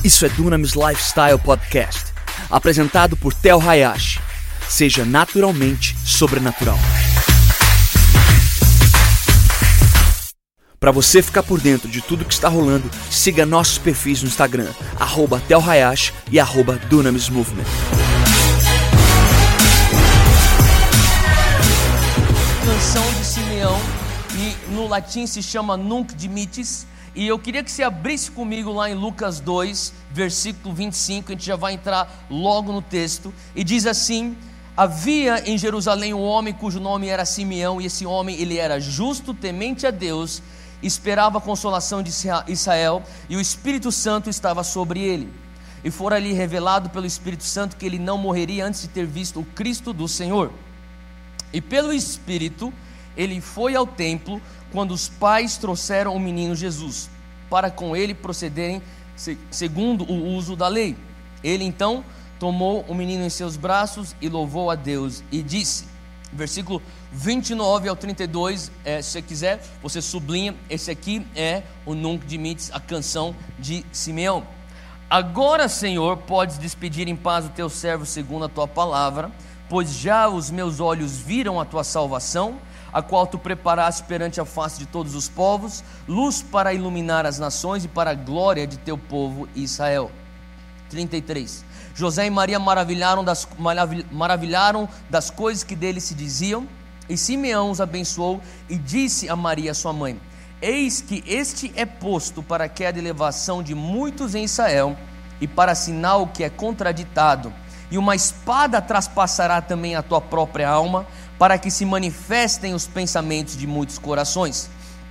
Isso é Dunamis Lifestyle Podcast, apresentado por Tel Hayashi. Seja naturalmente sobrenatural. Para você ficar por dentro de tudo que está rolando, siga nossos perfis no Instagram, @TelHayashi e @Dunamis Movement. Canção de Simeão, e no latim se chama Nunc Dimittis. E eu queria que você abrisse comigo lá em Lucas 2, versículo 25, a gente já vai entrar logo no texto, e diz assim: havia em Jerusalém um homem cujo nome era Simeão, e esse homem ele era justo, temente a Deus, esperava a consolação de Israel, e o Espírito Santo estava sobre ele. E fora-lhe revelado pelo Espírito Santo que ele não morreria antes de ter visto o Cristo do Senhor. E pelo Espírito ele foi ao templo quando os pais trouxeram o menino Jesus, para com ele procederem segundo o uso da lei. Ele então tomou o menino em seus braços e louvou a Deus e disse, versículo 29 ao 32, se você quiser, você sublinha, esse aqui é o Nunc Dimittis, a canção de Simeão. Agora, Senhor, podes despedir em paz o teu servo segundo a tua palavra, pois já os meus olhos viram a tua salvação, a qual tu preparaste perante a face de todos os povos, luz para iluminar as nações e para a glória de teu povo Israel. 33. José e Maria maravilharam das coisas que dele se diziam, e Simeão os abençoou e disse a Maria sua mãe: eis que este é posto para a queda e elevação de muitos em Israel, e para sinal que é contraditado, e uma espada traspassará também a tua própria alma, para que se manifestem os pensamentos de muitos corações.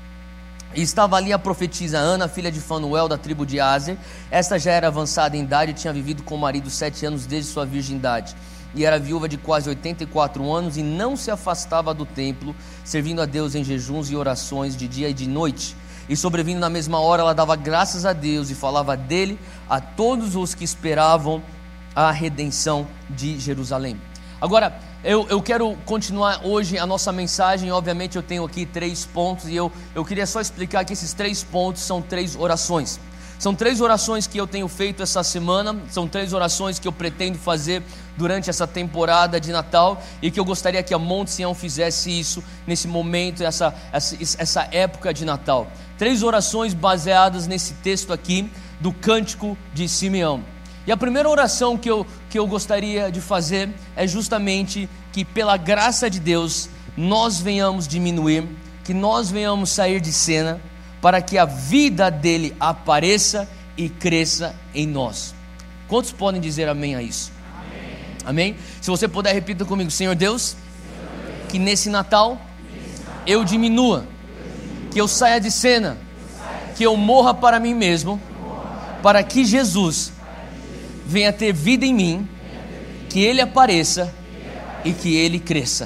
E estava ali a profetisa Ana, filha de Fanuel, da tribo de Aser. Esta já era avançada em idade e tinha vivido com o marido 7 anos desde sua virgindade, e era viúva de quase 84 anos, e não se afastava do templo, servindo a Deus em jejuns e orações de dia e de noite. E sobrevindo na mesma hora, ela dava graças a Deus e falava dele a todos os que esperavam a redenção de Jerusalém. Agora, eu quero continuar hoje a nossa mensagem. Obviamente eu tenho aqui 3 pontos, e eu queria só explicar que esses 3 pontos são 3 orações. São 3 orações que eu tenho feito essa semana, são 3 orações que eu pretendo fazer durante essa temporada de Natal, e que eu gostaria que a Monte Sião fizesse isso nesse momento, essa época de Natal. 3 orações baseadas nesse texto aqui do Cântico de Simeão. E a primeira oração que eu gostaria de fazer é justamente que, pela graça de Deus, nós venhamos diminuir, que nós venhamos sair de cena, para que a vida dele apareça e cresça em nós. Quantos podem dizer amém a isso? Amém. Amém? Se você puder, repita comigo: Senhor Deus, que nesse Natal eu diminua, que eu saia de cena, que eu morra para mim mesmo, para que Jesus venha ter vida em mim, que ele apareça e que ele cresça.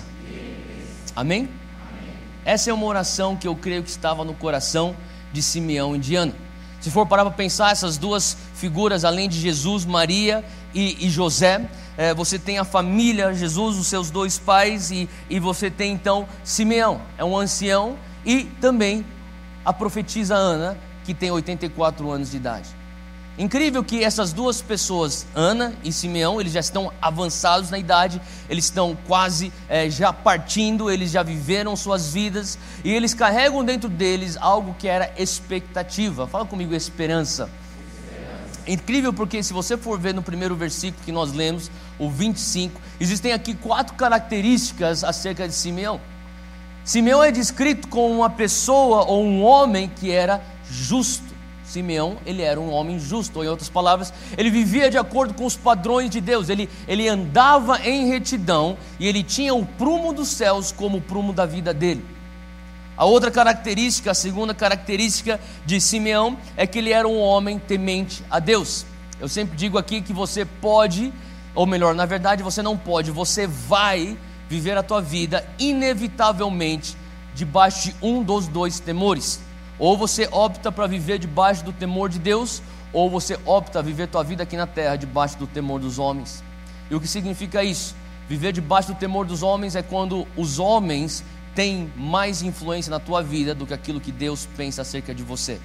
Amém? Essa é uma oração que eu creio que estava no coração de Simeão e de Ana. Se for parar para pensar, essas 2 figuras, além de Jesus, Maria e José, você tem a família, Jesus, os seus 2 pais, e você tem então Simeão, é um ancião, e também a profetisa Ana, que tem 84 anos de idade. Incrível que essas 2 pessoas, Ana e Simeão, eles já estão avançados na idade, eles estão quase já partindo, eles já viveram suas vidas, e eles carregam dentro deles algo que era expectativa. Fala comigo, esperança. Incrível, porque se você for ver no primeiro versículo que nós lemos, o 25, existem aqui 4 características acerca de Simeão. Simeão é descrito como uma pessoa ou um homem que era justo. Simeão, ele era um homem justo, ou em outras palavras, ele vivia de acordo com os padrões de Deus, ele andava em retidão, e ele tinha o prumo dos céus como o prumo da vida dele. A outra característica, a segunda característica de Simeão, é que ele era um homem temente a Deus. Eu sempre digo aqui que você pode, ou melhor, na verdade você não pode, você vai viver a tua vida inevitavelmente debaixo de um dos 2 temores. Ou você opta para viver debaixo do temor de Deus, ou você opta a viver tua vida aqui na terra debaixo do temor dos homens. E o que significa isso? Viver debaixo do temor dos homens é quando os homens têm mais influência na tua vida do que aquilo que Deus pensa acerca de você.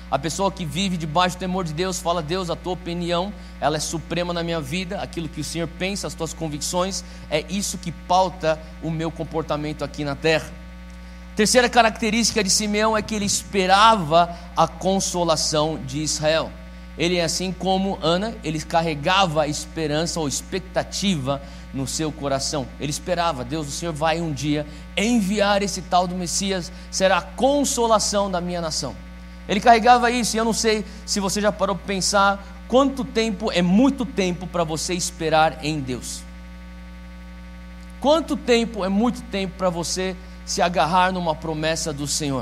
A pessoa que vive debaixo do temor de Deus fala: Deus, a tua opinião, ela é suprema na minha vida, aquilo que o Senhor pensa, as tuas convicções, é isso que pauta o meu comportamento aqui na terra. Terceira característica de Simeão é que ele esperava a consolação de Israel. Ele, assim como Ana, ele carregava a esperança ou expectativa no seu coração. Ele esperava: Deus, o Senhor vai um dia enviar esse tal do Messias, será a consolação da minha nação. Ele carregava isso, e eu não sei se você já parou para pensar quanto tempo é muito tempo para você esperar em Deus. Quanto tempo é muito tempo para você se agarrar numa promessa do Senhor.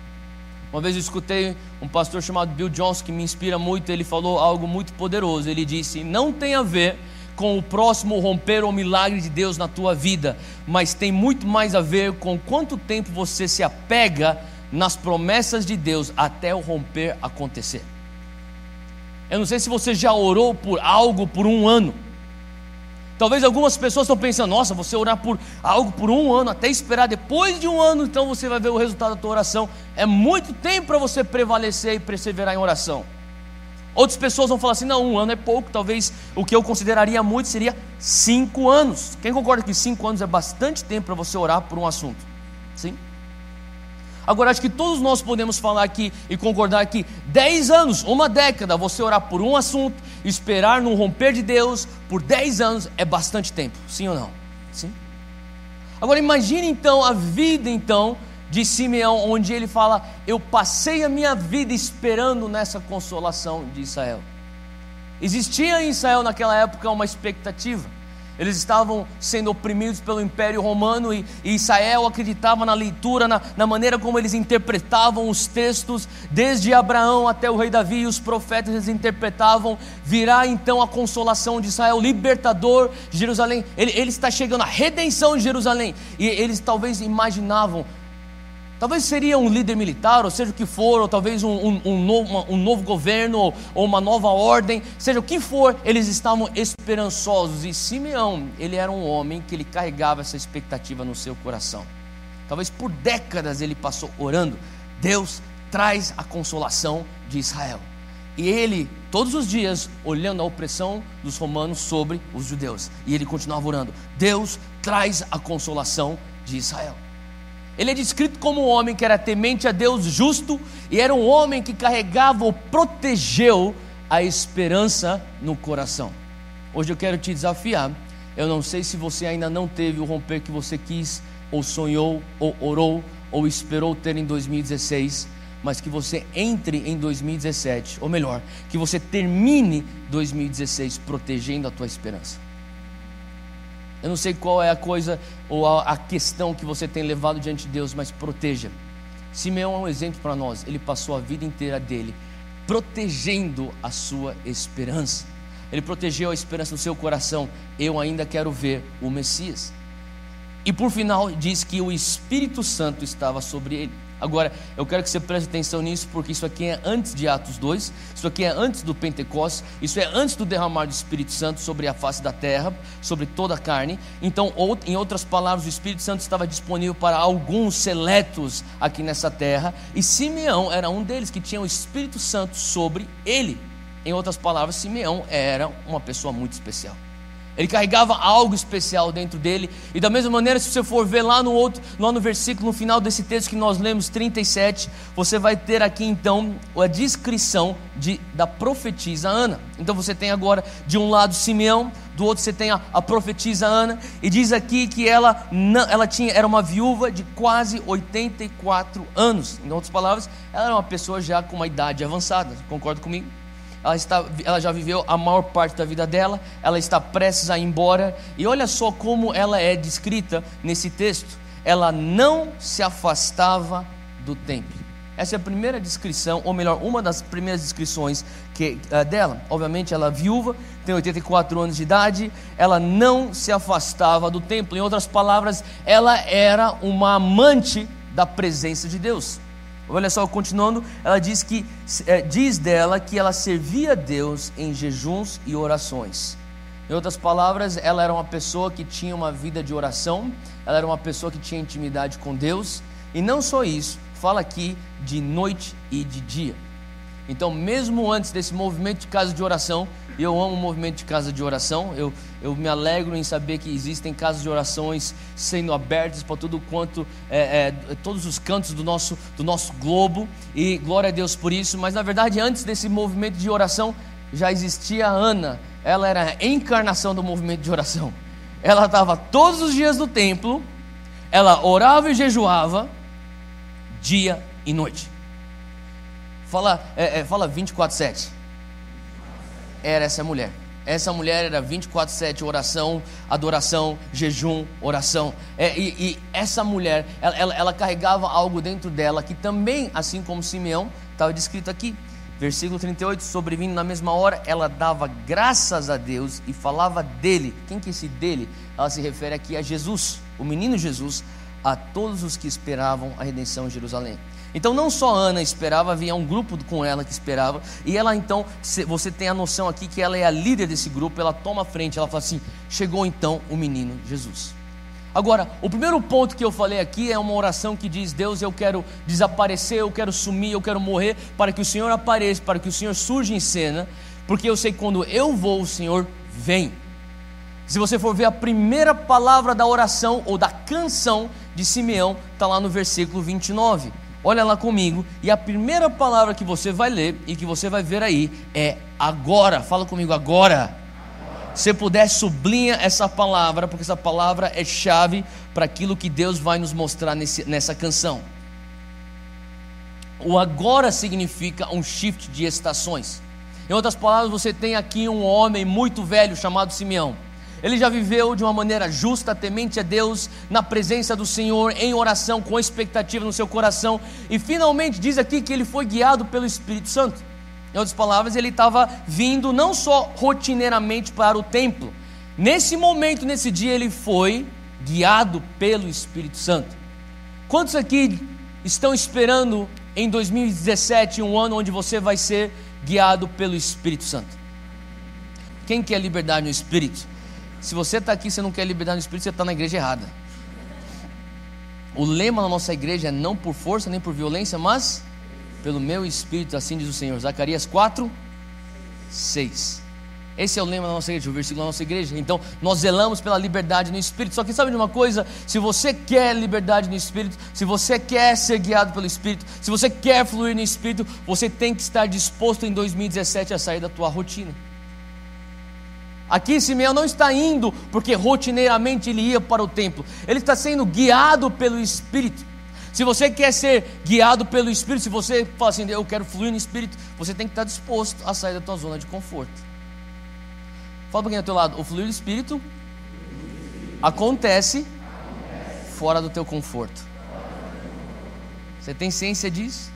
Uma vez eu escutei um pastor chamado Bill Johnson, que me inspira muito. Ele falou algo muito poderoso. Ele disse: não tem a ver com o próximo romper ou milagre de Deus na tua vida, mas tem muito mais a ver com quanto tempo você se apega nas promessas de Deus até o romper acontecer. Eu não sei se você já orou por algo por um ano. Talvez algumas pessoas estão pensando: nossa, você orar por algo por um ano, até esperar depois de um ano, então você vai ver o resultado da tua oração. É muito tempo para você prevalecer e perseverar em oração. Outras pessoas vão falar assim: não, um ano é pouco. Talvez o que eu consideraria muito seria 5 anos. Quem concorda que 5 anos é bastante tempo para você orar por um assunto? Sim? Agora, acho que todos nós podemos falar aqui e concordar que 10 anos, uma década, você orar por um assunto, esperar no romper de Deus por 10 anos é bastante tempo, sim ou não? Sim? Agora imagine então a vida de Simeão, onde ele fala: eu passei a minha vida esperando nessa consolação de Israel. Existia em Israel naquela época uma expectativa. Eles estavam sendo oprimidos pelo Império Romano, e Israel acreditava na leitura, na maneira como eles interpretavam os textos. Desde Abraão até o rei Davi e os profetas, eles interpretavam: virá então a consolação de Israel, libertador de Jerusalém. Ele está chegando, a redenção de Jerusalém. E eles talvez imaginavam, talvez seria um líder militar, ou seja o que for, ou talvez um novo governo, ou uma nova ordem, seja o que for, eles estavam esperançosos. E Simeão, ele era um homem que ele carregava essa expectativa no seu coração. Talvez por décadas ele passou orando: Deus, traz a consolação de Israel. E ele, todos os dias, olhando a opressão dos romanos sobre os judeus, e ele continuava orando: Deus, traz a consolação de Israel. Ele é descrito como um homem que era temente a Deus, justo, e era um homem que carregava ou protegeu a esperança no coração. Hoje eu quero te desafiar. Eu não sei se você ainda não teve o romper que você quis, ou sonhou, ou orou, ou esperou ter em 2016, mas que você entre em 2017, ou melhor, que você termine 2016 protegendo a tua esperança. Eu não sei qual é a coisa ou a questão que você tem levado diante de Deus, mas proteja. Simeão é um exemplo para nós. Ele passou a vida inteira dele protegendo a sua esperança. Ele protegeu a esperança no seu coração: eu ainda quero ver o Messias. E por final diz que o Espírito Santo estava sobre ele. Agora, eu quero que você preste atenção nisso, porque isso aqui é antes de Atos 2, isso aqui é antes do Pentecostes, isso é antes do derramar do Espírito Santo sobre a face da terra, sobre toda a carne. Então, em outras palavras, o Espírito Santo estava disponível para alguns seletos aqui nessa terra, e Simeão era um deles que tinha o Espírito Santo sobre ele. Em outras palavras, Simeão era uma pessoa muito especial. Ele carregava algo especial dentro dele. E da mesma maneira, se você for ver lá no versículo, no final desse texto que nós lemos, 37, você vai ter aqui então a descrição da profetisa Ana. Então você tem agora de um lado Simeão, do outro você tem a profetisa Ana, e diz aqui que ela era uma viúva de quase 84 anos. Em outras palavras, ela era uma pessoa já com uma idade avançada. Concorda comigo? Ela já viveu a maior parte da vida dela, ela está prestes a ir embora, e olha só como ela é descrita nesse texto: ela não se afastava do templo. Essa é a primeira descrição, ou melhor, uma das primeiras descrições dela. Obviamente ela é viúva, tem 84 anos de idade, ela não se afastava do templo. Em outras palavras, ela era uma amante da presença de Deus. Olha só, continuando, ela diz dela que ela servia a Deus em jejuns e orações. Em outras palavras, ela era uma pessoa que tinha uma vida de oração, ela era uma pessoa que tinha intimidade com Deus, e não só isso, fala aqui de noite e de dia. Então, mesmo antes desse movimento de casa de oração, e eu amo o movimento de casa de oração, eu me alegro em saber que existem casas de orações sendo abertas para tudo quanto, todos os cantos do nosso globo, e glória a Deus por isso. Mas na verdade, antes desse movimento de oração, já existia a Ana. Ela era a encarnação do movimento de oração. Ela estava todos os dias no templo, ela orava e jejuava, dia e noite. Fala 24/7. Era essa mulher. Essa mulher era 24/7, oração, adoração, jejum, oração. E essa mulher, ela carregava algo dentro dela que também, assim como Simeão, estava descrito aqui. Versículo 38, sobrevindo na mesma hora, ela dava graças a Deus e falava dele. Quem que é esse dele? Ela se refere aqui a Jesus, o menino Jesus, a todos os que esperavam a redenção em Jerusalém. Então não só Ana esperava, havia um grupo com ela que esperava, e ela então, você tem a noção aqui que ela é a líder desse grupo, ela toma a frente, ela fala assim, chegou então o menino Jesus. Agora, o primeiro ponto que eu falei aqui é uma oração que diz, Deus, eu quero desaparecer, eu quero sumir, eu quero morrer, para que o Senhor apareça, para que o Senhor surja em cena, porque eu sei que quando eu vou, o Senhor vem. Se você for ver a primeira palavra da oração, ou da canção de Simeão, está lá no versículo 29, olha lá comigo, e a primeira palavra que você vai ler, e que você vai ver aí, é agora. Fala comigo, agora. Se puder, sublinha essa palavra, porque essa palavra é chave para aquilo que Deus vai nos mostrar nessa canção. O agora significa um shift de estações. Em outras palavras, você tem aqui um homem muito velho chamado Simeão. Ele já viveu de uma maneira justa, temente a Deus, na presença do Senhor, em oração, com expectativa no seu coração, e finalmente diz aqui que ele foi guiado pelo Espírito Santo. Em outras palavras, ele estava vindo não só rotineiramente para o templo. Nesse momento, nesse dia, ele foi guiado pelo Espírito Santo. Quantos aqui estão esperando em 2017, um ano onde você vai ser guiado pelo Espírito Santo? Quem quer liberdade no Espírito? Se você está aqui e você não quer liberdade no Espírito, você está na igreja errada. O lema da nossa igreja é não por força nem por violência, mas pelo meu Espírito, assim diz o Senhor. Zacarias 4:6. Esse é o lema da nossa igreja, o versículo da nossa igreja. Então nós zelamos pela liberdade no Espírito. Só que sabe de uma coisa? Se você quer liberdade no Espírito, se você quer ser guiado pelo Espírito, se você quer fluir no Espírito, você tem que estar disposto em 2017 a sair da tua rotina. Aqui Simeão não está indo porque rotineiramente ele ia para o templo. Ele está sendo guiado pelo Espírito. Se você quer ser guiado pelo Espírito, se você fala assim, eu quero fluir no Espírito, você tem que estar disposto a sair da tua zona de conforto. Fala para quem é do teu lado, o fluir do Espírito acontece fora do teu conforto. Você tem ciência disso?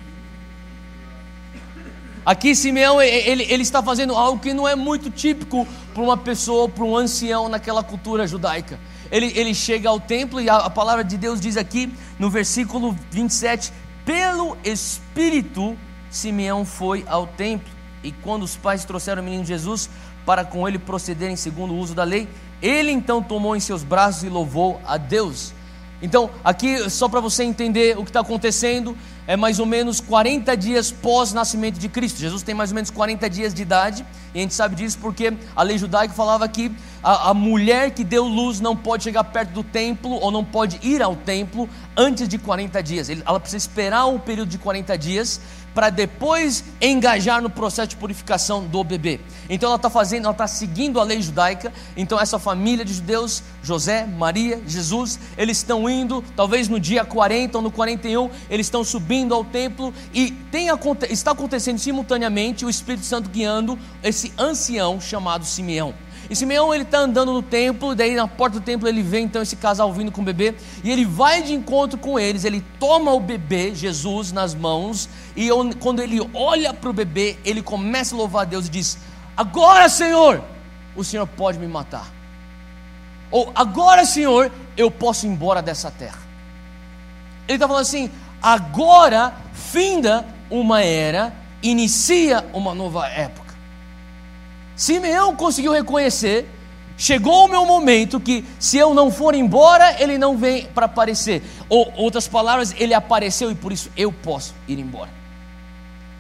Aqui Simeão, ele está fazendo algo que não é muito típico para uma pessoa, para um ancião naquela cultura judaica. Ele chega ao templo e a palavra de Deus diz aqui no versículo 27, pelo Espírito Simeão foi ao templo, e quando os pais trouxeram o menino Jesus para com ele procederem segundo o uso da lei, ele então tomou em seus braços e louvou a Deus. Então aqui, só para você entender o que está acontecendo, é mais ou menos 40 dias pós-nascimento de Cristo. Jesus tem mais ou menos 40 dias de idade, e a gente sabe disso porque a lei judaica falava que a mulher que deu luz não pode chegar perto do templo, ou não pode ir ao templo antes de 40 dias. Ela precisa esperar um período de 40 dias para depois engajar no processo de purificação do bebê. Então ela está seguindo a lei judaica. Então essa família de judeus, José, Maria, Jesus, eles estão indo, talvez no dia 40 ou no 41, eles estão subindo ao templo, e está acontecendo simultaneamente o Espírito Santo guiando esse ancião chamado Simeão. E Simeão, ele está andando no templo, daí na porta do templo ele vê então esse casal vindo com o bebê, e ele vai de encontro com eles, ele toma o bebê, Jesus, nas mãos, e quando ele olha para o bebê, ele começa a louvar a Deus e diz, agora Senhor, o Senhor pode me matar, ou agora Senhor, eu posso ir embora dessa terra. Ele está falando assim, agora finda uma era, inicia uma nova época. Simeão conseguiu reconhecer, chegou o meu momento que se eu não for embora, ele não vem para aparecer. Ou outras palavras, ele apareceu e por isso eu posso ir embora.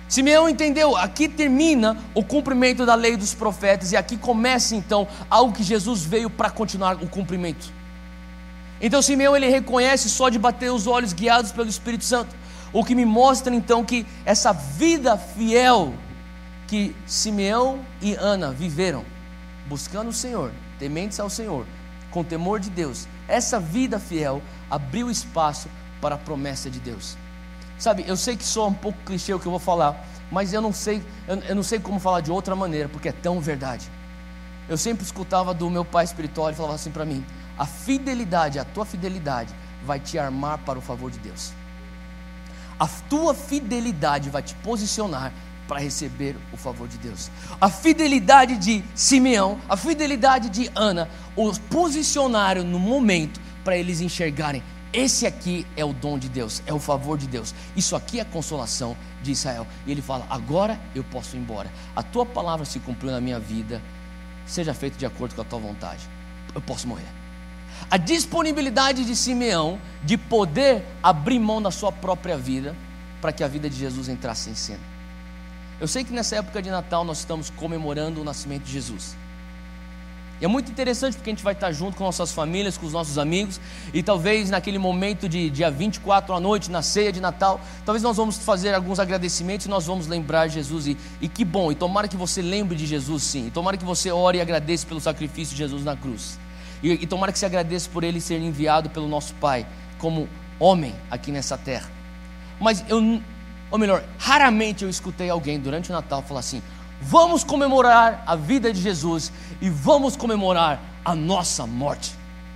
Simeão entendeu, aqui termina o cumprimento da lei dos profetas, e aqui começa então algo que Jesus veio para continuar o cumprimento. Então Simeão, ele reconhece só de bater os olhos, guiados pelo Espírito Santo, o que me mostra então que essa vida fiel que Simeão e Ana viveram, buscando o Senhor, tementes ao Senhor, com temor de Deus, essa vida fiel abriu espaço para a promessa de Deus. Sabe, eu sei que soa um pouco clichê o que eu vou falar, mas eu não sei como falar de outra maneira, porque é tão verdade. Eu sempre escutava do meu pai espiritual, ele falava assim para mim: a fidelidade, a tua fidelidade vai te armar para o favor de Deus. A tua fidelidade vai te posicionar para receber o favor de Deus. A fidelidade de Simeão, a fidelidade de Ana, os posicionaram no momento para eles enxergarem: esse aqui é o dom de Deus, é o favor de Deus, isso aqui é a consolação de Israel. E ele fala: agora eu posso ir embora, a tua palavra se cumpriu na minha vida, seja feito de acordo com a tua vontade, eu posso morrer. A disponibilidade de Simeão de poder abrir mão da sua própria vida para que a vida de Jesus entrasse em cena. Eu sei que nessa época de Natal nós estamos comemorando o nascimento de Jesus. E é muito interessante porque a gente vai estar junto com nossas famílias, com os nossos amigos, e talvez naquele momento de dia 24 à noite, na ceia de Natal, talvez nós vamos fazer alguns agradecimentos e nós vamos lembrar Jesus, e que bom, e tomara que você lembre de Jesus sim, e tomara que você ore e agradeça pelo sacrifício de Jesus na cruz, e tomara que você agradeça por Ele ser enviado pelo nosso Pai, como homem aqui nessa terra. Mas raramente eu escutei alguém durante o Natal falar assim: vamos comemorar a vida de Jesus e vamos comemorar a nossa morte.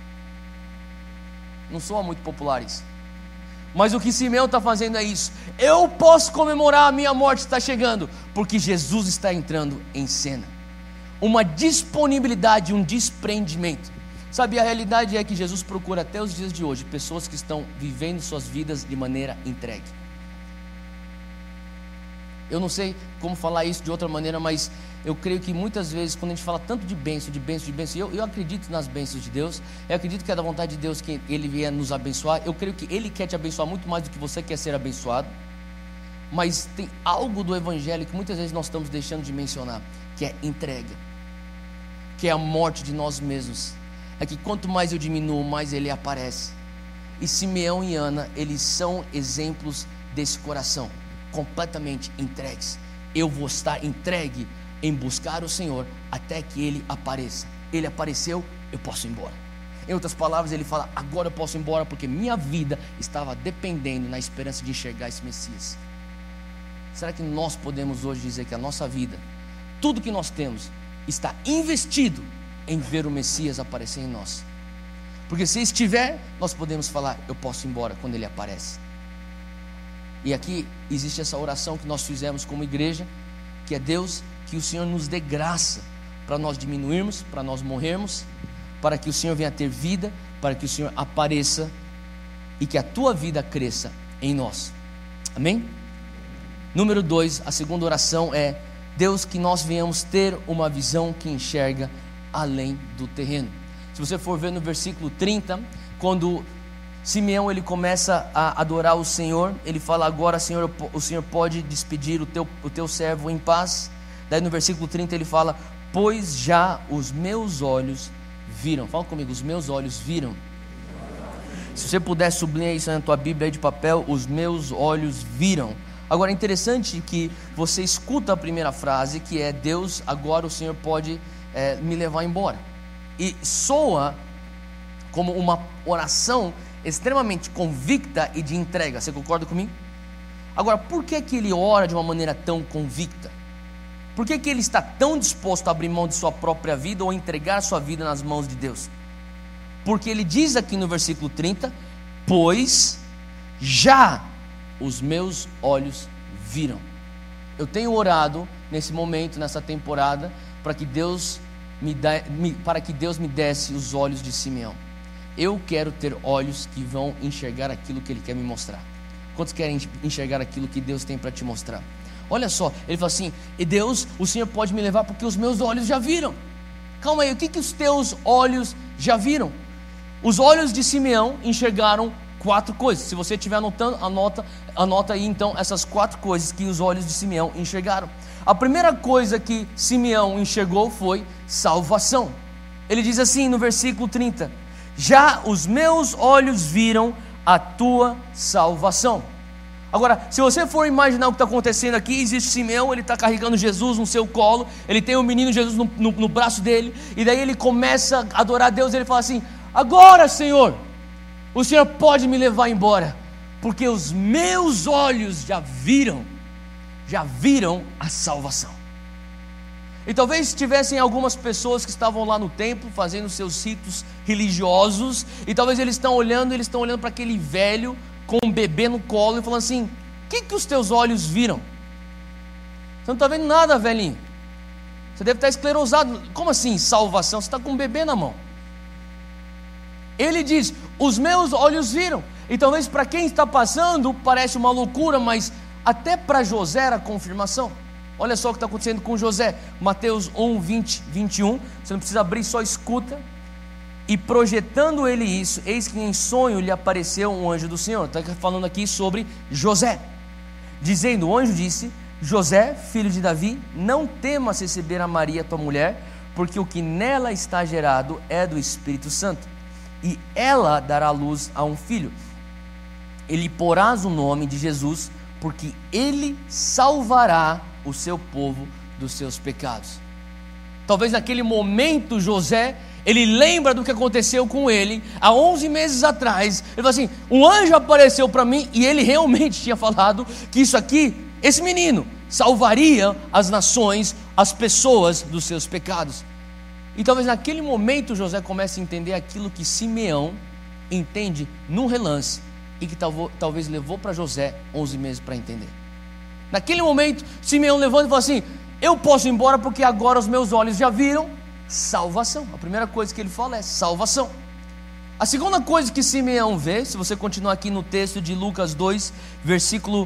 Não soa muito popular isso, mas o que Simeão está fazendo é isso: eu posso comemorar, a minha morte está chegando, porque Jesus está entrando em cena. Uma disponibilidade, um desprendimento. Sabe, a realidade é que Jesus procura até os dias de hoje pessoas que estão vivendo suas vidas de maneira entregue. Eu não sei como falar isso de outra maneira, mas eu creio que muitas vezes, quando a gente fala tanto de bênção, eu acredito nas bênçãos de Deus, eu acredito que é da vontade de Deus que Ele vier nos abençoar, eu creio que Ele quer te abençoar muito mais do que você quer ser abençoado, mas tem algo do Evangelho que muitas vezes nós estamos deixando de mencionar, que é entrega, que é a morte de nós mesmos. É que quanto mais eu diminuo, mais Ele aparece. E Simeão e Ana, eles são exemplos desse coração, completamente entregues. Eu vou estar entregue em buscar o Senhor até que Ele apareça. Ele apareceu, eu posso ir embora. Em outras palavras, ele fala: agora eu posso ir embora, porque minha vida estava dependendo na esperança de enxergar esse Messias. Será que nós podemos hoje dizer que a nossa vida, tudo que nós temos, está investido em ver o Messias aparecer em nós? Porque se estiver, nós podemos falar: eu posso ir embora quando Ele aparece. E aqui existe essa oração que nós fizemos como igreja, que é: Deus, que o Senhor nos dê graça para nós diminuirmos, para nós morrermos, para que o Senhor venha ter vida, para que o Senhor apareça e que a tua vida cresça em nós. Amém? Número 2, a segunda oração é: Deus, que nós venhamos ter uma visão que enxerga além do terreno. Se você for ver no versículo 30, quando Simeão ele começa a adorar o Senhor, ele fala: agora, Senhor, o Senhor pode despedir o teu servo em paz. Daí no versículo 30 ele fala: pois já os meus olhos viram. Fala comigo: os meus olhos viram. Se você puder sublinhar isso na tua Bíblia aí de papel: os meus olhos viram. Agora é interessante que você escuta a primeira frase, que é: Deus, agora o Senhor pode me levar embora. E soa como uma oração extremamente convicta e de entrega. Você concorda comigo? Agora, por que ele ora de uma maneira tão convicta? Por que ele está tão disposto a abrir mão de sua própria vida ou entregar sua vida nas mãos de Deus? Porque ele diz aqui no versículo 30: pois já os meus olhos viram. Eu tenho orado nesse momento, nessa temporada, para que Deus me desse os olhos de Simeão. Eu quero ter olhos que vão enxergar aquilo que Ele quer me mostrar. Quantos querem enxergar aquilo que Deus tem para te mostrar? Olha só, ele fala assim: e Deus, o Senhor pode me levar porque os meus olhos já viram. Calma aí, o que os teus olhos já viram? Os olhos de Simeão enxergaram 4 coisas. Se você estiver anotando, anota aí então essas 4 coisas que os olhos de Simeão enxergaram. A primeira coisa que Simeão enxergou foi salvação. Ele diz assim no versículo 30: já os meus olhos viram a tua salvação. Agora, se você for imaginar o que está acontecendo aqui, existe Simeão, ele está carregando Jesus no seu colo, ele tem o menino Jesus no braço dele, e daí ele começa a adorar a Deus, e ele fala assim: agora, Senhor, o Senhor pode me levar embora, porque os meus olhos já viram a salvação. E talvez tivessem algumas pessoas que estavam lá no templo fazendo seus ritos religiosos, e talvez eles estão olhando para aquele velho com um bebê no colo e falando assim: o que os teus olhos viram? Você não está vendo nada, velhinho. Você deve estar esclerosado. Como assim salvação? Você está com um bebê na mão. Ele diz: os meus olhos viram. E talvez para quem está passando parece uma loucura, mas até para José era confirmação. Olha só o que está acontecendo com José. Mateus 1, 20, 21. Você não precisa abrir, só escuta. E projetando ele isso, eis que em sonho lhe apareceu um anjo do Senhor. Está falando aqui sobre José, dizendo: o anjo disse: José, filho de Davi, não temas receber a Maria tua mulher, porque o que nela está gerado é do Espírito Santo, e ela dará luz a um filho. Ele porás o nome de Jesus, porque ele salvará o seu povo dos seus pecados. Talvez naquele momento José, ele lembra do que aconteceu com ele há 11 meses atrás. Ele fala assim: um anjo apareceu para mim, e ele realmente tinha falado que isso aqui, esse menino, salvaria as nações, as pessoas dos seus pecados. E talvez naquele momento José comece a entender aquilo que Simeão entende num relance, e que talvez levou para José 11 meses para entender. Naquele momento Simeão levanta e fala assim: eu posso ir embora, porque agora os meus olhos já viram salvação. A primeira coisa que ele fala é salvação. A segunda coisa que Simeão vê, se você continuar aqui no texto de Lucas 2, versículo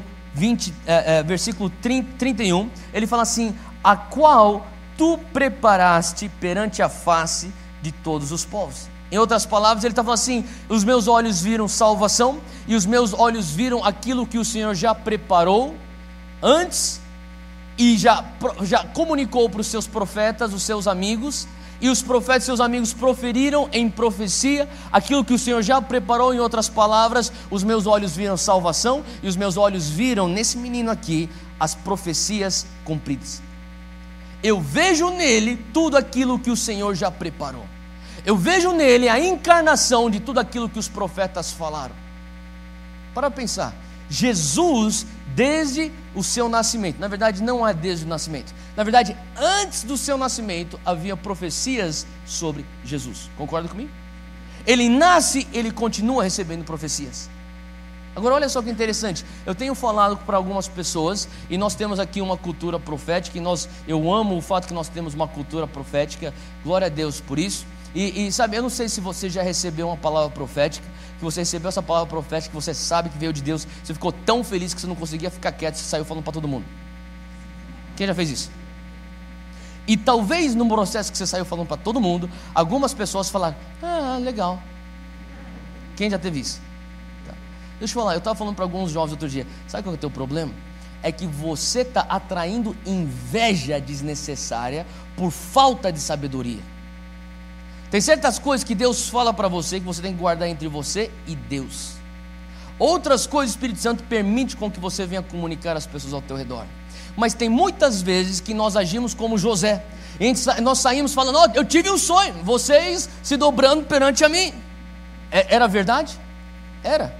31, ele fala assim: a qual tu preparaste perante a face de todos os povos. Em outras palavras, ele está falando assim: os meus olhos viram salvação, e os meus olhos viram aquilo que o Senhor já preparou antes, e já comunicou para os seus profetas, os seus amigos, e os profetas, seus amigos, proferiram em profecia aquilo que o Senhor já preparou. Em outras palavras, os meus olhos viram salvação, e os meus olhos viram nesse menino aqui as profecias cumpridas. Eu vejo nele tudo aquilo que o Senhor já preparou. Eu vejo nele a encarnação de tudo aquilo que os profetas falaram. Para pensar, Jesus, desde o seu nascimento, na verdade não é desde o nascimento, na verdade antes do seu nascimento havia profecias sobre Jesus. Concorda comigo? Ele nasce, ele continua recebendo profecias. Agora olha só que interessante, eu tenho falado para algumas pessoas, e nós temos aqui uma cultura profética, e eu amo o fato que nós temos uma cultura profética, glória a Deus por isso. E sabe, eu não sei se você já recebeu uma palavra profética, que você recebeu essa palavra profética, que você sabe que veio de Deus, você ficou tão feliz que você não conseguia ficar quieto, você saiu falando para todo mundo. Quem já fez isso? E talvez no processo que você saiu falando para todo mundo, algumas pessoas falaram: ah, legal. Quem já teve isso? Tá. Deixa eu falar, eu estava falando para alguns jovens outro dia, sabe qual é o teu problema? É que você está atraindo inveja desnecessária por falta de sabedoria. Tem certas coisas que Deus fala para você, que você tem que guardar entre você e Deus. Outras coisas o Espírito Santo permite com que você venha comunicar às pessoas ao teu redor. Mas tem muitas vezes que nós agimos como José. Nós saímos falando: oh, eu tive um sonho, vocês se dobrando perante a mim. Era verdade? Era.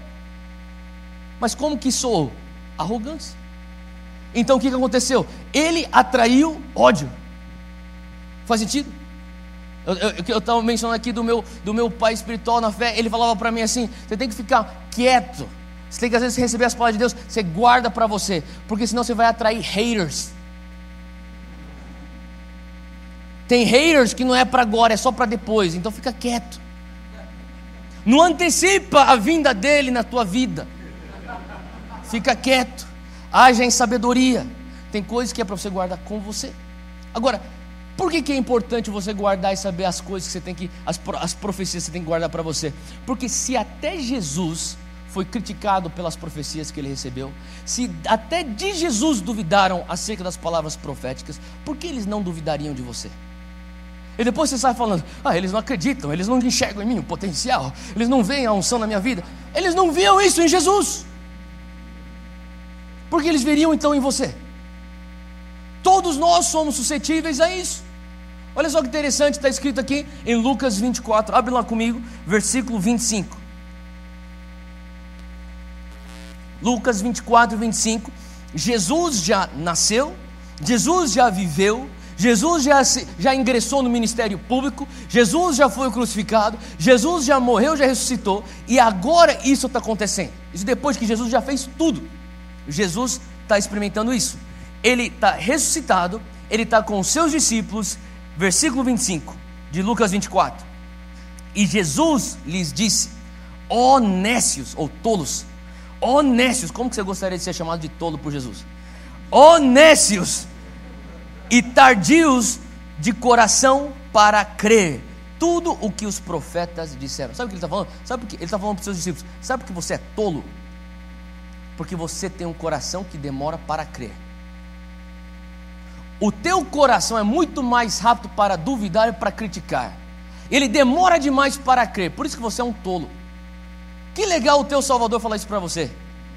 Mas como que soou? Arrogância. Então o que aconteceu? Ele atraiu ódio. Faz sentido? Eu estava mencionando aqui do meu pai espiritual na fé. Ele falava para mim assim: você tem que ficar quieto. Você tem que às vezes receber as palavras de Deus, você guarda para você, porque senão você vai atrair haters. Tem haters que não é para agora, é só para depois. Então fica quieto. Não antecipa a vinda dele na tua vida. Fica quieto. Haja em sabedoria. Tem coisas que é para você guardar com você. Agora, por que é importante você guardar e saber as coisas que você tem que, as profecias que você tem que guardar para você? Porque se até Jesus foi criticado pelas profecias que ele recebeu, se até de Jesus duvidaram acerca das palavras proféticas, por que eles não duvidariam de você? E depois você sai falando, eles não acreditam, eles não enxergam em mim o potencial, eles não veem a unção na minha vida. Eles não viam isso em Jesus, porque eles veriam então em você? Todos nós somos suscetíveis a isso. Olha só que interessante, está escrito aqui em Lucas 24, abre lá comigo, versículo 25. Lucas 24, 25, Jesus já nasceu, Jesus já viveu, Jesus já ingressou no ministério público, Jesus já foi crucificado, Jesus já morreu, já ressuscitou, e agora isso está acontecendo. Isso depois que Jesus já fez tudo. Jesus está experimentando isso. Ele está ressuscitado, ele está com os seus discípulos, versículo 25 de Lucas 24. E Jesus lhes disse: ó nécios, ou tolos, ó nécios, como que você gostaria de ser chamado de tolo por Jesus? Ó nécios e tardios de coração para crer tudo o que os profetas disseram. Sabe o que ele está falando? Sabe por que ele está falando para os seus discípulos? Sabe por que você é tolo? Porque você tem um coração que demora para crer. O teu coração é muito mais rápido para duvidar e para criticar. Ele demora demais para crer. Por isso que você é um tolo. Que legal o teu Salvador falar isso para você.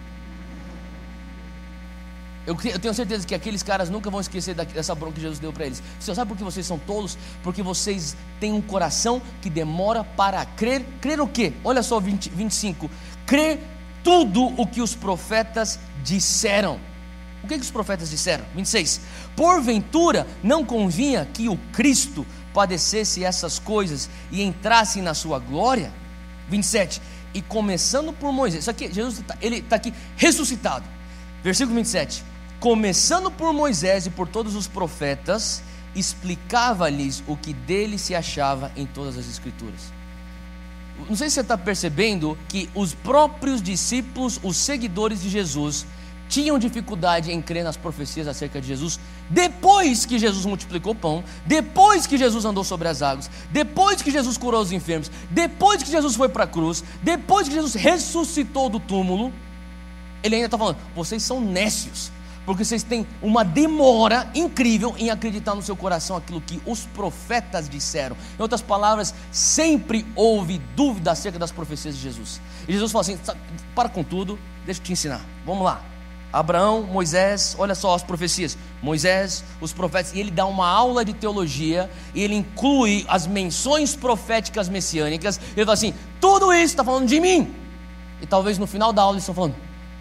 Eu tenho certeza que aqueles caras nunca vão esquecer dessa bronca que Jesus deu para eles. Você sabe por que vocês são tolos? Porque vocês têm um coração que demora para crer. Crer o quê? Olha só 25. Crer tudo o que os profetas disseram. O que os profetas disseram? 26. Porventura não convinha que o Cristo padecesse essas coisas e entrasse na sua glória? 27. E começando por Moisés. Isso aqui, Jesus ele está aqui ressuscitado. Versículo 27. Começando por Moisés e por todos os profetas, explicava-lhes o que dele se achava em todas as escrituras. Não sei se você está percebendo que os próprios discípulos, os seguidores de Jesus, tinham dificuldade em crer nas profecias acerca de Jesus, depois que Jesus multiplicou o pão, depois que Jesus andou sobre as águas, depois que Jesus curou os enfermos, depois que Jesus foi para a cruz, depois que Jesus ressuscitou do túmulo. Ele ainda está falando, vocês são nécios, porque vocês têm uma demora incrível em acreditar no seu coração aquilo que os profetas disseram. Em outras palavras, sempre houve dúvida acerca das profecias de Jesus. E Jesus fala assim, para com tudo, deixa eu te ensinar, vamos lá. Abraão, Moisés, olha só as profecias, Moisés, os profetas, e ele dá uma aula de teologia, e ele inclui as menções proféticas messiânicas. Ele fala assim, tudo isso está falando de mim. E talvez no final da aula eles estão falando,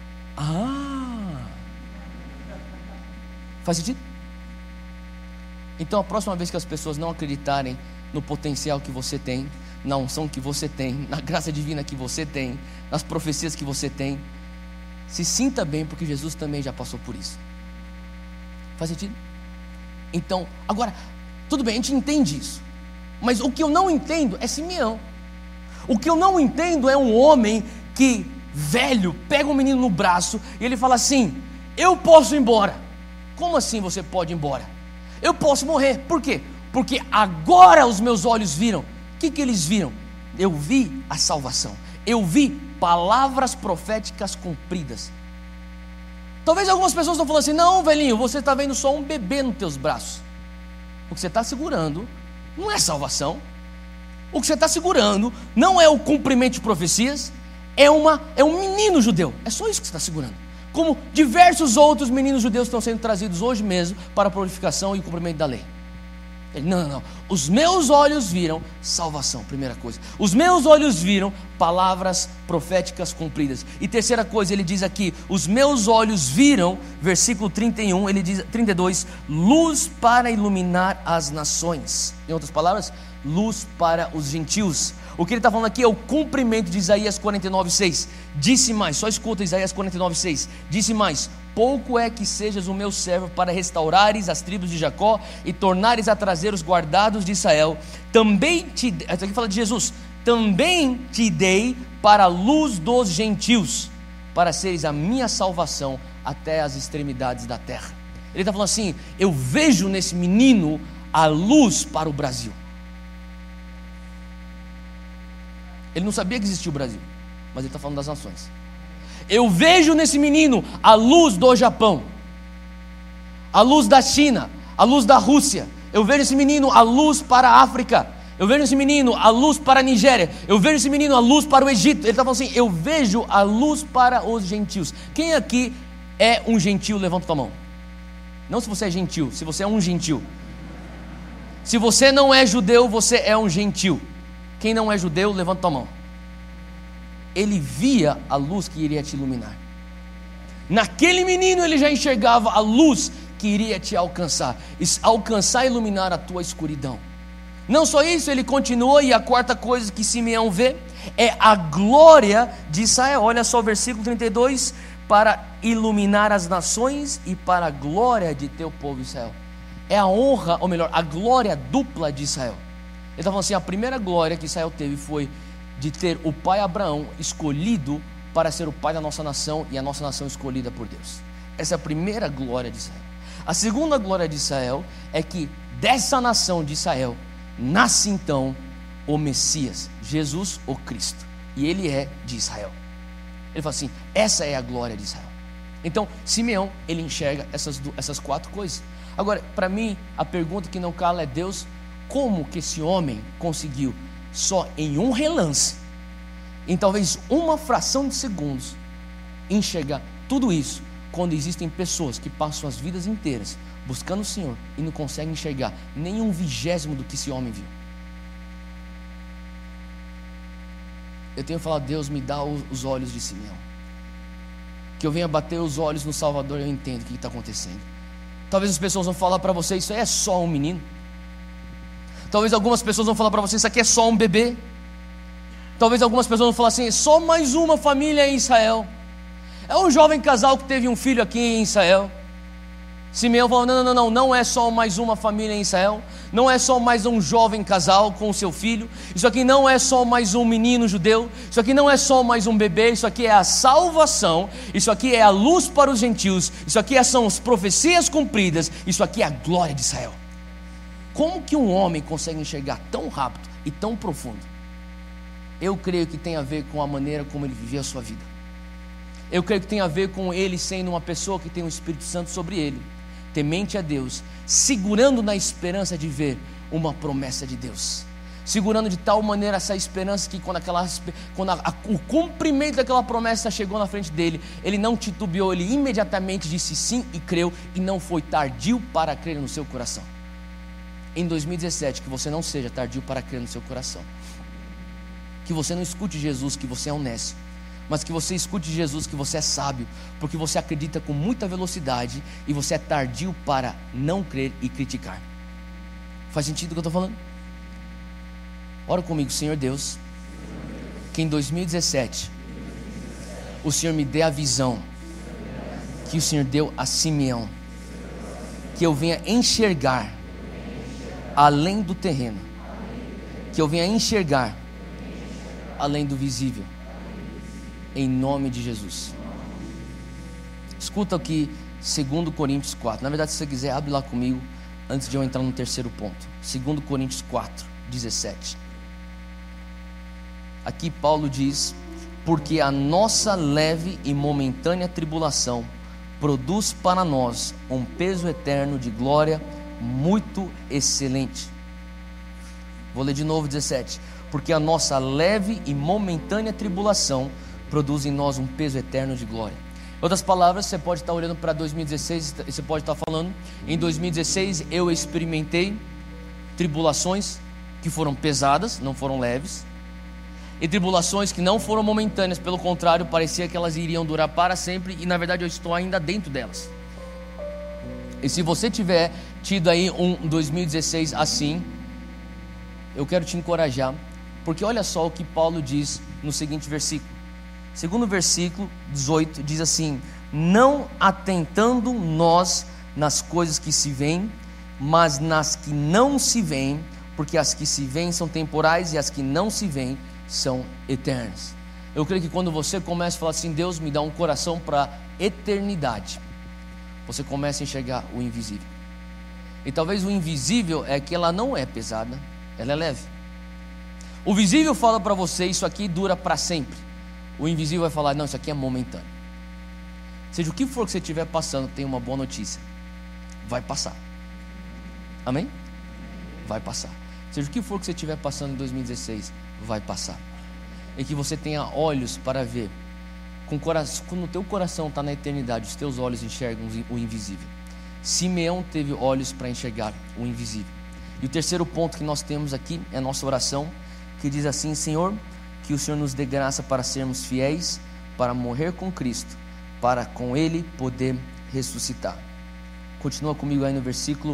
faz sentido? Então a próxima vez que as pessoas não acreditarem no potencial que você tem, na unção que você tem, na graça divina que você tem, nas profecias que você tem, se sinta bem, porque Jesus também já passou por isso. Faz sentido? Então, agora, tudo bem, a gente entende isso, mas o que eu não entendo é Simeão. O que eu não entendo é um homem que, velho, pega um menino no braço e ele fala assim, eu posso ir embora. Como assim você pode ir embora? Eu posso morrer. Por quê? Porque agora os meus olhos viram. O que eles viram? Eu vi a salvação. Eu vi palavras proféticas cumpridas. Talvez algumas pessoas estão falando assim, não, velhinho, você está vendo só um bebê nos teus braços. O que você está segurando não é salvação. O que você está segurando não é o cumprimento de profecias, é um menino judeu. É só isso que você está segurando. Como diversos outros meninos judeus estão sendo trazidos hoje mesmo para a purificação e o cumprimento da lei. Ele, não. Os meus olhos viram salvação, primeira coisa. Os meus olhos viram palavras proféticas cumpridas. E terceira coisa, ele diz aqui, os meus olhos viram, versículo 31, ele diz, 32, luz para iluminar as nações. Em outras palavras, luz para os gentios. O que ele está falando aqui é o cumprimento de Isaías 49:6. Disse mais, só escuta Isaías 49:6. Disse mais, pouco é que sejas o meu servo para restaurares as tribos de Jacó e tornares a trazer os guardados de Israel. Também te, aqui fala de Jesus, também te dei para a luz dos gentios, para seres a minha salvação até as extremidades da terra. Ele está falando assim, eu vejo nesse menino a luz para o Brasil. Ele não sabia que existia o Brasil, mas ele está falando das nações. Eu vejo nesse menino a luz do Japão, a luz da China, a luz da Rússia. Eu vejo esse menino a luz para a África. Eu vejo esse menino a luz para a Nigéria. Eu vejo esse menino a luz para o Egito. Ele está falando assim: eu vejo a luz para os gentios. Quem aqui é um gentil? Levanta tua mão. Não se você é gentil, se você é um gentil. Se você não é judeu, você é um gentil. Quem não é judeu, levanta tua mão. Ele via a luz que iria te iluminar. Naquele menino ele já enxergava a luz que iria te alcançar e iluminar a tua escuridão. Não só isso, ele continua, e a quarta coisa que Simeão vê é a glória de Israel. Olha só o versículo 32: para iluminar as nações e para a glória de teu povo Israel. É a honra, ou melhor, a glória dupla de Israel. Ele está falando assim: a primeira glória que Israel teve foi de ter o pai Abraão escolhido para ser o pai da nossa nação, e a nossa nação escolhida por Deus. Essa é a primeira glória de Israel. A segunda glória de Israel é que dessa nação de Israel nasce então o Messias, Jesus o Cristo, e ele é de Israel. Ele fala assim: essa é a glória de Israel. Então Simeão, ele enxerga essas quatro coisas. Agora, para mim, a pergunta que não cala é: Deus, como que esse homem conseguiu, só em um relance, em talvez uma fração de segundos, enxergar tudo isso, quando existem pessoas que passam as vidas inteiras buscando o Senhor e não conseguem enxergar nem 1/20 do que esse homem viu? Eu tenho falado: Deus, me dá os olhos de Simeão, que eu venha bater os olhos no Salvador e eu entendo o que está acontecendo. Talvez as pessoas vão falar para você: isso aí é só um menino. Talvez algumas pessoas vão falar para você: isso aqui é só um bebê. Talvez algumas pessoas vão falar assim: é só mais uma família em Israel. É um jovem casal que teve um filho aqui em Israel. Simeão falou: não é só mais uma família em Israel. Não é só mais um jovem casal com o seu filho. Isso aqui não é só mais um menino judeu. Isso aqui não é só mais um bebê. Isso aqui é a salvação. Isso aqui é a luz para os gentios. Isso aqui são as profecias cumpridas. Isso aqui é a glória de Israel. Como que um homem consegue enxergar tão rápido e tão profundo? Eu creio que tem a ver com a maneira como ele vivia a sua vida. Eu creio que tem a ver com ele sendo uma pessoa que tem o Espírito Santo sobre ele, temente a Deus, segurando na esperança de ver uma promessa de Deus, segurando de tal maneira essa esperança que quando o cumprimento daquela promessa chegou na frente dele, ele não titubeou, ele imediatamente disse sim e creu, e não foi tardio para crer no seu coração. Em 2017, que você não seja tardio para crer no seu coração, que você não escute Jesus que você é honesto, mas que você escute Jesus que você é sábio, porque você acredita com muita velocidade e você é tardio para não crer e criticar. Faz sentido o que eu estou falando? Ora comigo: Senhor Deus, que em 2017 o Senhor me dê a visão que o Senhor deu a Simeão, que eu venha enxergar além do terreno, que eu venha enxergar além do visível, em nome de Jesus. Escuta aqui 2 Coríntios 4. Na verdade, se você quiser, abre lá comigo, antes de eu entrar no terceiro ponto. 2 Coríntios 4, 17. Aqui Paulo diz: porque a nossa leve e momentânea tribulação produz para nós um peso eterno de glória muito excelente. Vou ler de novo 17. Porque a nossa leve e momentânea tribulação produz em nós um peso eterno de glória. Em outras palavras, você pode estar olhando para 2016 e você pode estar falando: em 2016 eu experimentei tribulações que foram pesadas, não foram leves, e tribulações que não foram momentâneas, pelo contrário, parecia que elas iriam durar para sempre, e na verdade eu estou ainda dentro delas. E se você tiver tido aí um 2016 assim, eu quero te encorajar, porque olha só o que Paulo diz no seguinte versículo. Segundo versículo 18 diz assim: não atentando nós nas coisas que se veem, mas nas que não se veem, porque as que se veem são temporais e as que não se veem são eternas. Eu creio que quando você começa a falar assim: Deus, me dá um coração para eternidade, você começa a enxergar o invisível. E talvez o invisível é que ela não é pesada, ela é leve. O visível fala para você: isso aqui dura para sempre. O invisível vai falar: não, isso aqui é momentâneo. Seja o que for que você estiver passando, tem uma boa notícia: vai passar. Amém? Vai passar. Seja o que for que você estiver passando em 2016, vai passar. E que você tenha olhos para ver. Quando o teu coração está na eternidade, os teus olhos enxergam o invisível. Simeão teve olhos para enxergar o invisível. E o terceiro ponto que nós temos aqui é a nossa oração, que diz assim: Senhor, que o Senhor nos dê graça para sermos fiéis, para morrer com Cristo, para com Ele poder ressuscitar. Continua comigo aí no versículo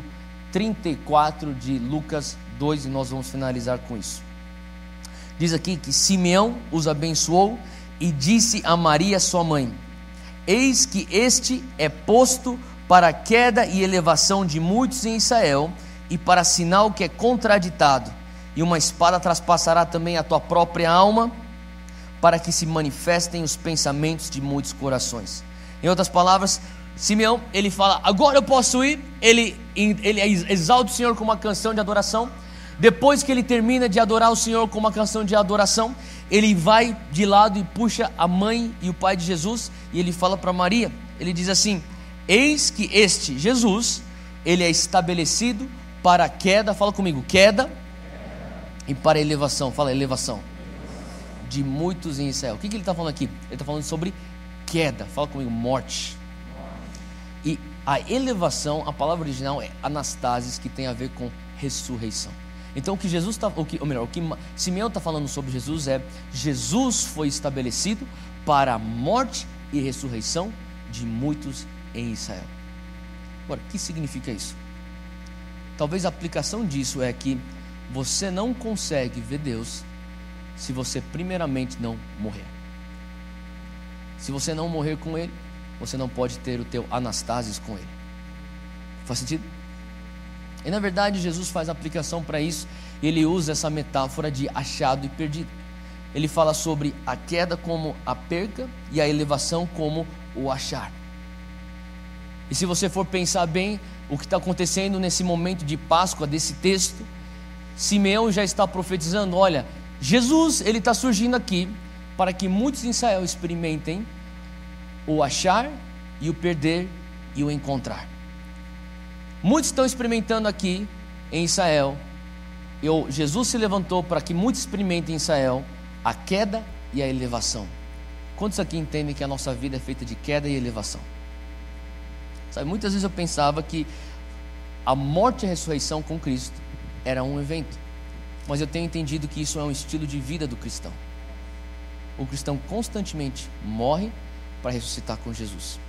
34 de Lucas 2 e nós vamos finalizar com isso. Diz aqui que Simeão os abençoou e disse a Maria sua mãe: eis que este é posto para a queda e elevação de muitos em Israel, e para sinal que é contraditado, e uma espada traspassará também a tua própria alma, para que se manifestem os pensamentos de muitos corações. Em outras palavras, Simeão, ele fala: agora eu posso ir. Ele exalta o Senhor com uma canção de adoração. Depois que ele termina de adorar o Senhor com uma canção de adoração, ele vai de lado e puxa a mãe e o pai de Jesus, e ele fala para Maria, ele diz assim: eis que este Jesus, ele é estabelecido para a queda, fala comigo, queda, e para a elevação, fala elevação, de muitos em Israel. O que ele está falando aqui? Ele está falando sobre queda, fala comigo, morte. E a elevação, a palavra original é anastasis, que tem a ver com ressurreição. Então o que Simeão está falando sobre Jesus é: Jesus foi estabelecido para a morte e ressurreição de muitos em Israel. Agora, o que significa isso? Talvez a aplicação disso é que você não consegue ver Deus se você primeiramente não morrer. Se você não morrer com Ele, você não pode ter o teu anastasis com Ele. Faz sentido? E na verdade Jesus faz aplicação para isso. Ele usa essa metáfora de achado e perdido. Ele fala sobre a queda como a perca e a elevação como o achar. E se você for pensar bem o que está acontecendo nesse momento de Páscoa desse texto, Simeão já está profetizando: olha, Jesus, ele está surgindo aqui para que muitos em Israel experimentem o achar e o perder e o encontrar. Muitos estão experimentando aqui em Israel. Jesus se levantou para que muitos experimentem em Israel a queda e a elevação. Quantos aqui entendem que a nossa vida é feita de queda e elevação? Sabe, muitas vezes eu pensava que a morte e a ressurreição com Cristo era um evento, mas eu tenho entendido que isso é um estilo de vida do cristão. O cristão constantemente morre para ressuscitar com Jesus.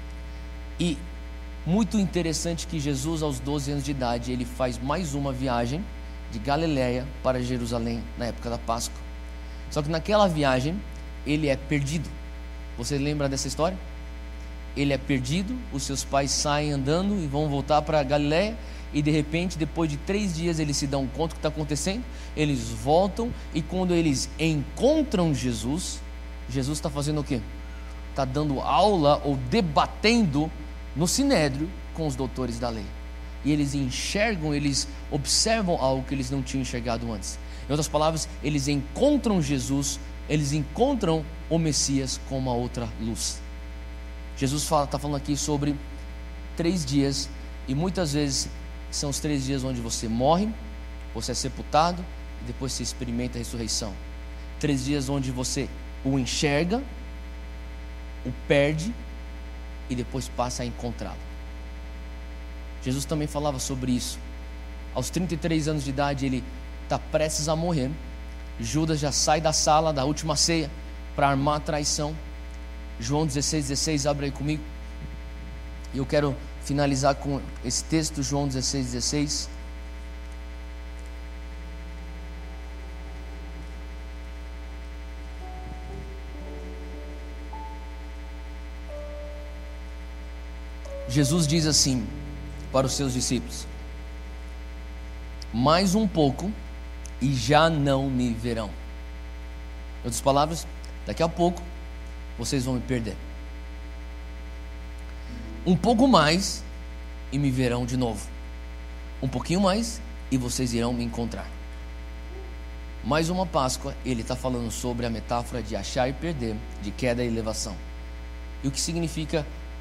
E muito interessante que Jesus, aos 12 anos de idade, ele faz mais uma viagem de Galileia para Jerusalém na época da Páscoa. Só que naquela viagem ele é perdido. Você lembra dessa história? Ele é perdido, os seus pais saem andando e vão voltar para Galileia, e de repente, depois de 3 dias, eles se dão conta do que está acontecendo. Eles voltam, e quando eles encontram Jesus, Jesus está fazendo o quê? Está dando aula ou debatendo no sinédrio com os doutores da lei. E eles enxergam, eles observam algo que eles não tinham enxergado antes. Em outras palavras, eles encontram Jesus, eles encontram o Messias com uma outra luz. Jesus está falando aqui sobre 3 dias, e muitas vezes são os 3 dias onde você morre, você é sepultado, e depois você experimenta a ressurreição. 3 dias onde você o enxerga, o perde, e depois passa a encontrá-lo. Jesus também falava sobre isso. Aos 33 anos de idade, ele está prestes a morrer. Judas já sai da sala da última ceia para armar a traição. João 16,16, abre aí comigo. E eu quero finalizar com esse texto, João 16,16. Jesus diz assim para os seus discípulos: mais um pouco e já não me verão. Em outras palavras, daqui a pouco vocês vão me perder. Um pouco mais e me verão de novo. Um pouquinho mais e vocês irão me encontrar. Mais uma Páscoa, ele está falando sobre a metáfora de achar e perder, de queda e elevação. E o que significa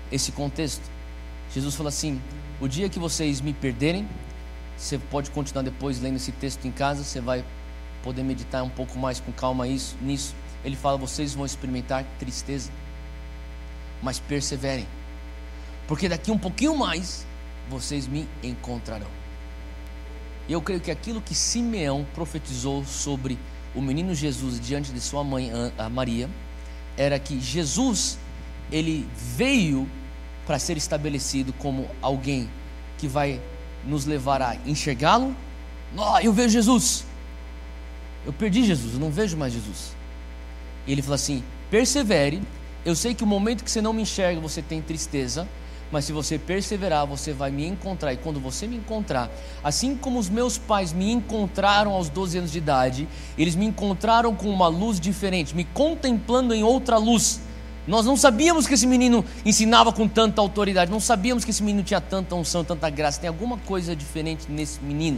esse contexto. Jesus fala assim: o dia que vocês me perderem, você pode continuar depois lendo esse texto em casa, você vai poder meditar um pouco mais com calma nisso. Ele fala: vocês vão experimentar tristeza, mas perseverem, porque daqui um pouquinho mais vocês me encontrarão. E eu creio que aquilo que Simeão profetizou sobre o menino Jesus diante de sua mãe, a Maria, era que Jesus, ele veio para ser estabelecido como alguém que vai nos levar a enxergá-lo. Eu vejo Jesus, eu perdi Jesus, eu não vejo mais Jesus. E ele fala assim: persevere. Eu sei que o momento que você não me enxerga, você tem tristeza, mas se você perseverar, você vai me encontrar. E quando você me encontrar, assim como os meus pais me encontraram aos 12 anos de idade, eles me encontraram com uma luz diferente, me contemplando em outra luz. Nós não sabíamos que esse menino ensinava com tanta autoridade, não sabíamos que esse menino tinha tanta unção, tanta graça. Tem alguma coisa diferente nesse menino.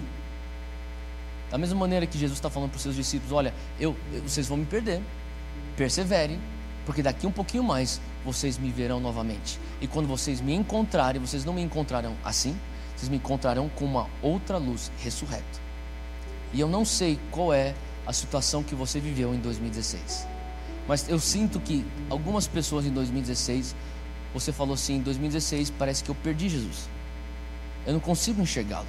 Da mesma maneira que Jesus está falando para os seus discípulos: olha, vocês vão me perder, perseverem, porque daqui um pouquinho mais vocês me verão novamente. E quando vocês me encontrarem, vocês não me encontrarão assim, vocês me encontrarão com uma outra luz, ressurreto. E eu não sei qual é a situação que você viveu em 2016, mas eu sinto que algumas pessoas em 2016, você falou assim: em 2016 parece que eu perdi Jesus, eu não consigo enxergá-lo.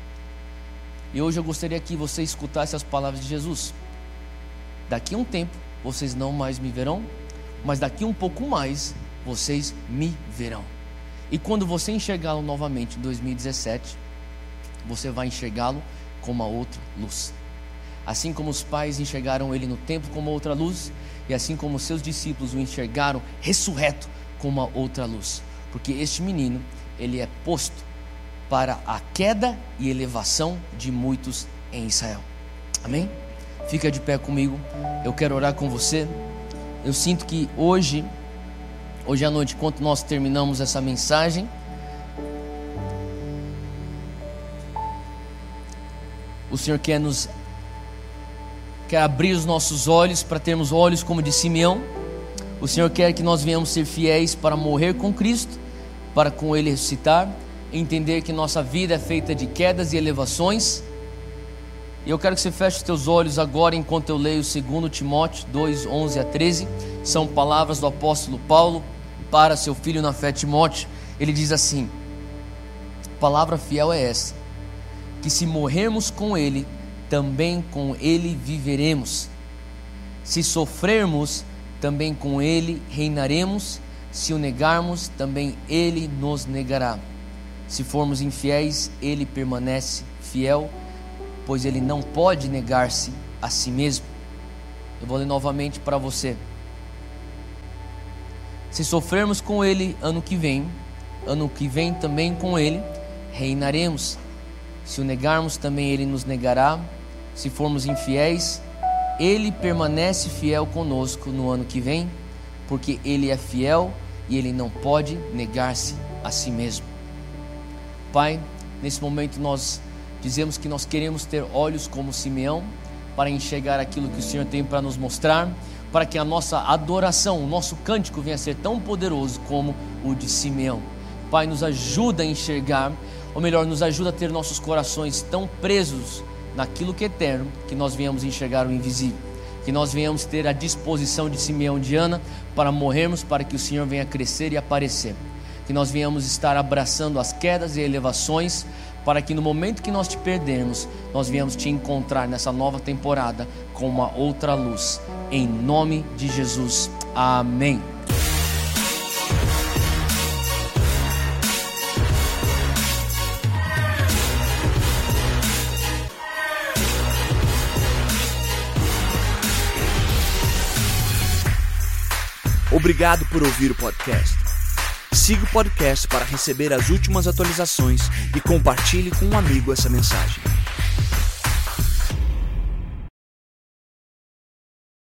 E hoje eu gostaria que você escutasse as palavras de Jesus: daqui a um tempo vocês não mais me verão, mas daqui um pouco mais vocês me verão. E quando você enxergá-lo novamente em 2017, você vai enxergá-lo com uma outra luz. Assim como os pais enxergaram ele no templo com uma outra luz, e assim como os seus discípulos o enxergaram ressurreto com uma outra luz. Porque este menino, ele é posto para a queda e elevação de muitos em Israel. Amém? Fica de pé comigo, eu quero orar com você. Eu sinto que hoje à noite, enquanto nós terminamos essa mensagem, o Senhor quer abrir os nossos olhos para termos olhos como de Simeão. O Senhor quer que nós venhamos ser fiéis para morrer com Cristo, para com Ele ressuscitar, entender que nossa vida é feita de quedas e elevações. E eu quero que você feche os teus olhos agora enquanto eu leio 2 Timóteo 2, 11 a 13. São palavras do apóstolo Paulo para seu filho na fé Timóteo. Ele diz assim: palavra fiel é essa, que se morrermos com Ele, também com Ele viveremos. Se sofrermos, também com Ele reinaremos. Se o negarmos, também Ele nos negará. Se formos infiéis, Ele permanece fiel, pois Ele não pode negar-se a si mesmo. Eu vou ler novamente para você. Se sofrermos com Ele ano que vem também com Ele reinaremos. Se o negarmos, também Ele nos negará. Se formos infiéis, Ele permanece fiel conosco no ano que vem, porque Ele é fiel e Ele não pode negar-se a si mesmo. Pai, nesse momento nós dizemos que nós queremos ter olhos como Simeão, para enxergar aquilo que o Senhor tem para nos mostrar, para que a nossa adoração, o nosso cântico venha a ser tão poderoso como o de Simeão. Pai, nos ajuda a enxergar, ou melhor, nos ajuda a ter nossos corações tão presos naquilo que é eterno, que nós venhamos enxergar o invisível, que nós venhamos ter a disposição de Simeão, de Ana, para morrermos, para que o Senhor venha crescer e aparecer, que nós venhamos estar abraçando as quedas e elevações, para que no momento que nós te perdermos, nós venhamos te encontrar nessa nova temporada com uma outra luz, em nome de Jesus, amém. Obrigado por ouvir o podcast. Siga o podcast para receber as últimas atualizações e compartilhe com um amigo essa mensagem.